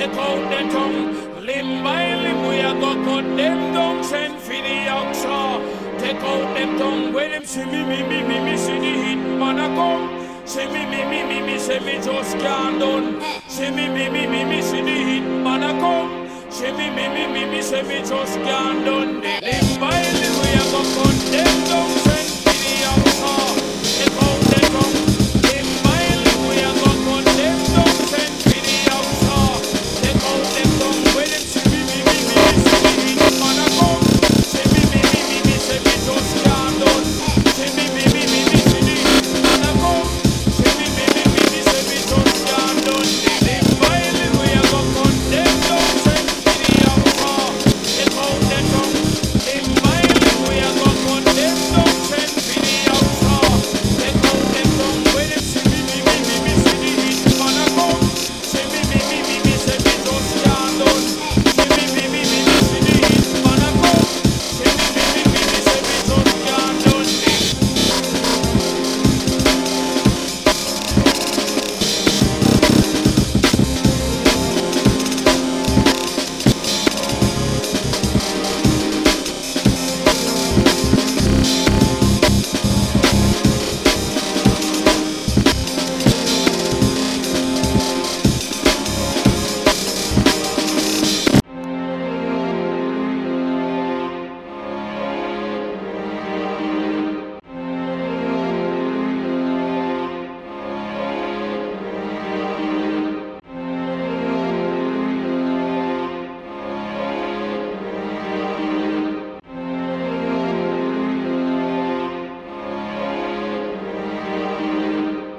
take out the tongue. Limb by limb, we a go cut them down. Send for the oxa. Take out them tongue. When them see me, see the hit man a come. See me, say me just can't done. See me, see the hit man a come. See me, say me just can't done. Limb by limb, we a go cut them down.